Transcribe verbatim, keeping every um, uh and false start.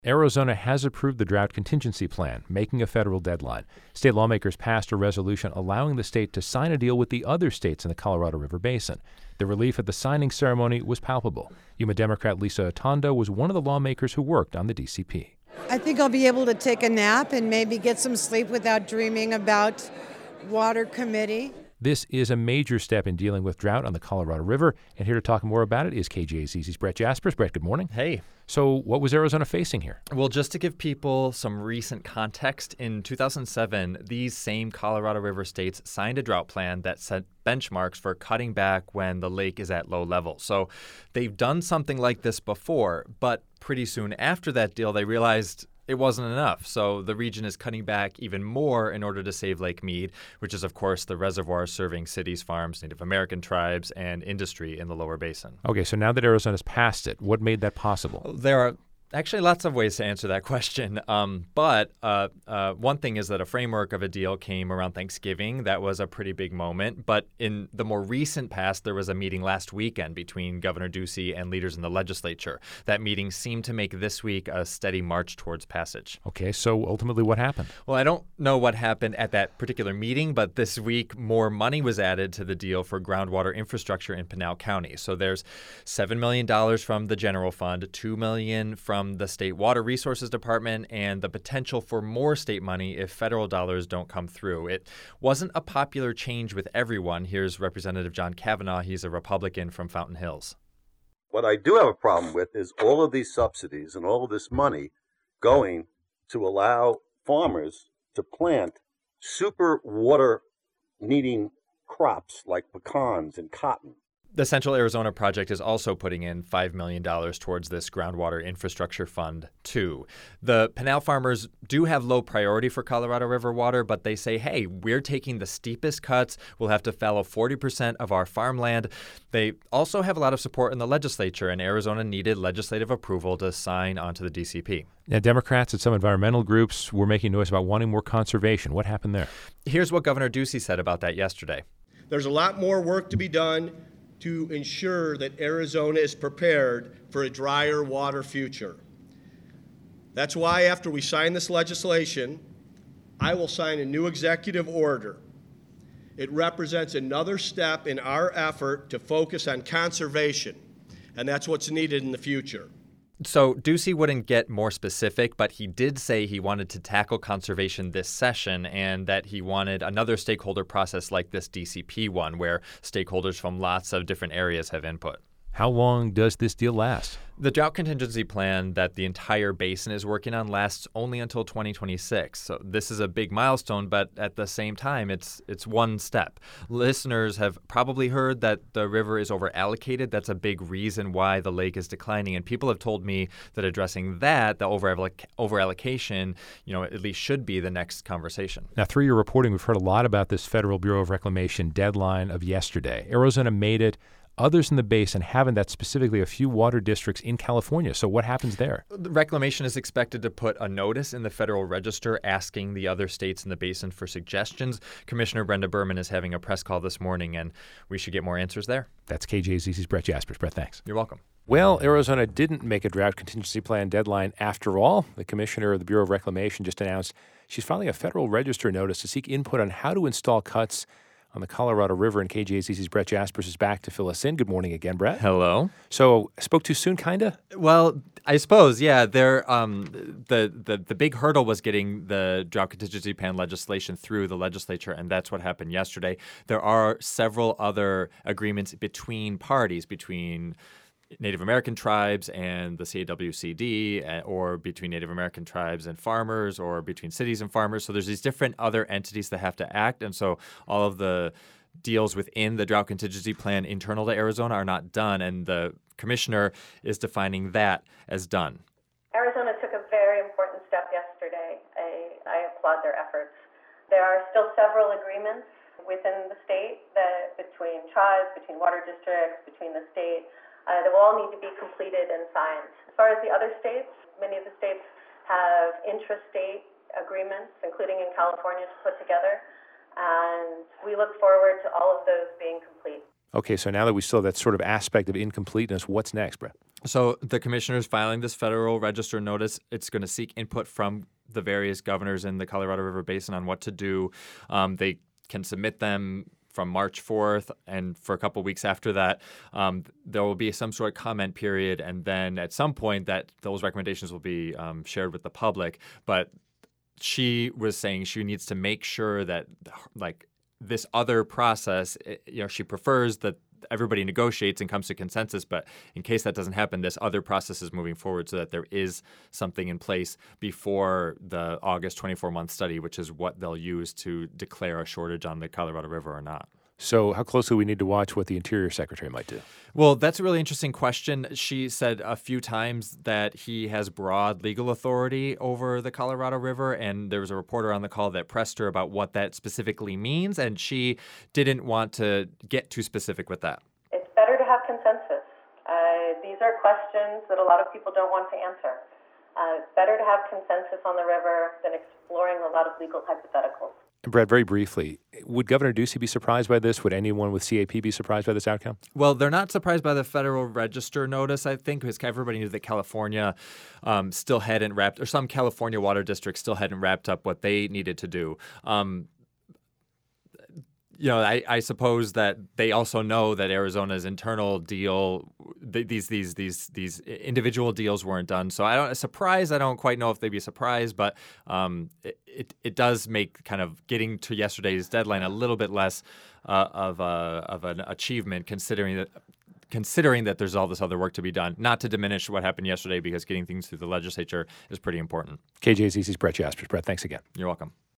Arizona has approved the drought contingency plan, making a federal deadline. State lawmakers passed a resolution allowing the state to sign a deal with the other states in the Colorado River Basin. The relief at the signing ceremony was palpable. Yuma Democrat Lisa Atondo was one of the lawmakers who worked on the D C P. I think I'll be able to take a nap and maybe get some sleep without dreaming about water committee. This is a major step in dealing with drought on the Colorado River, and here to talk more about it is K J Z Z's Brett Jaspers. Brett, good morning. Hey. So what was Arizona facing here? Well, just to give people some recent context, in two thousand seven, these same Colorado River states signed a drought plan that set benchmarks for cutting back when the lake is at low level. So they've done something like this before, but pretty soon after that deal, they realized it wasn't enough. So the region is cutting back even more in order to save Lake Mead, which is, of course, the reservoir serving cities, farms, Native American tribes, and industry in the lower basin. Okay, so now that Arizona's passed it, what made that possible? There are actually lots of ways to answer that question. Um, but uh, uh, one thing is that a framework of a deal came around Thanksgiving. That was a pretty big moment. But in the more recent past, there was a meeting last weekend between Governor Ducey and leaders in the legislature. That meeting seemed to make this week a steady march towards passage. Okay, so ultimately what happened? Well, I don't know what happened at that particular meeting, but this week more money was added to the deal for groundwater infrastructure in Pinal County. So there's seven million dollars from the general fund, two million dollars from the State Water Resources Department, and the potential for more state money if federal dollars don't come through. It wasn't a popular change with everyone. Here's Representative John Kavanaugh. He's a Republican from Fountain Hills. What I do have a problem with is all of these subsidies and all of this money going to allow farmers to plant super water needing crops like pecans and cotton. The Central Arizona Project is also putting in five million dollars towards this groundwater infrastructure fund, too. The Pinal farmers do have low priority for Colorado River water, but they say, hey, we're taking the steepest cuts. We'll have to fallow forty percent of our farmland. They also have a lot of support in the legislature, and Arizona needed legislative approval to sign onto the D C P. Now, Democrats and some environmental groups were making noise about wanting more conservation. What happened there? Here's what Governor Ducey said about that yesterday. There's a lot more work to be done to ensure that Arizona is prepared for a drier water future. That's why after we sign this legislation, I will sign a new executive order. It represents another step in our effort to focus on conservation, and that's what's needed in the future. So Ducey wouldn't get more specific, but he did say he wanted to tackle conservation this session and that he wanted another stakeholder process like this D C P one, where stakeholders from lots of different areas have input. How long does this deal last? The drought contingency plan that the entire basin is working on lasts only until twenty twenty-six. So this is a big milestone, but at the same time, it's it's one step. Listeners have probably heard that the river is over-allocated. That's a big reason why the lake is declining. And people have told me that addressing that, the over-allocation, you know, at least should be the next conversation. Now, through your reporting, we've heard a lot about this Federal Bureau of Reclamation deadline of yesterday. Arizona made it. Others in the basin haven't. That specifically a few water districts in California. So what happens there? The Reclamation is expected to put a notice in the Federal Register asking the other states in the basin for suggestions. Commissioner Brenda Berman is having a press call this morning, and we should get more answers there. That's K J Z C's Brett Jaspers. Brett, thanks. You're welcome. Well, Arizona didn't make a drought contingency plan deadline after all. The commissioner of the Bureau of Reclamation just announced she's filing a Federal Register notice to seek input on how to install cuts on the Colorado River, and K J Z C's Brett Jaspers is back to fill us in. Good morning again, Brett. Hello. So, spoke too soon, kinda? Well, I suppose, yeah. There, um, the, the the big hurdle was getting the drought contingency plan legislation through the legislature, and that's what happened yesterday. There are several other agreements between parties, between Native American tribes and the C A W C D, or between Native American tribes and farmers, or between cities and farmers. So there's these different other entities that have to act. And so all of the deals within the drought contingency plan internal to Arizona are not done. And the commissioner is defining that as done. Arizona took a very important step yesterday. I, I applaud their efforts. There are still several agreements within the state that between tribes, between water districts, between the state, Uh, that will all need to be completed and signed. As far as the other states, many of the states have intrastate agreements, including in California, to put together, and we look forward to all of those being complete. Okay, so now that we still have that sort of aspect of incompleteness, what's next, Brett? So the commissioner is filing this Federal Register notice. It's going to seek input from the various governors in the Colorado River Basin on what to do. Um, they can submit them from March fourth, and for a couple weeks after that, um, there will be some sort of comment period, and then at some point that those recommendations will be um, shared with the public. But she was saying she needs to make sure that, like, this other process, you know, she prefers that everybody negotiates and comes to consensus, but in case that doesn't happen, this other process is moving forward so that there is something in place before the August twenty-four month study, which is what they'll use to declare a shortage on the Colorado River or not. So how closely we need to watch what the Interior Secretary might do? Well, that's a really interesting question. She said a few times that he has broad legal authority over the Colorado River, and there was a reporter on the call that pressed her about what that specifically means, and she didn't want to get too specific with that. It's better to have consensus. Uh, these are questions that a lot of people don't want to answer. Uh, it's better to have consensus on the river than exploring a lot of legal hypotheticals. Brett, very briefly, would Governor Ducey be surprised by this? Would anyone with C A P be surprised by this outcome? Well, they're not surprised by the Federal Register notice, I think, because everybody knew that California um, still hadn't wrapped, or some California water districts still hadn't wrapped up what they needed to do. Um, You know, I, I suppose that they also know that Arizona's internal deal, th- these these these these individual deals weren't done. So I don't surprised. I don't quite know if they'd be surprised, but um, it, it it does make kind of getting to yesterday's deadline a little bit less uh, of a, of an achievement, considering that considering that there's all this other work to be done. Not to diminish what happened yesterday, because getting things through the legislature is pretty important. K J Z C's Brett Jaspers. Brett, thanks again. You're welcome.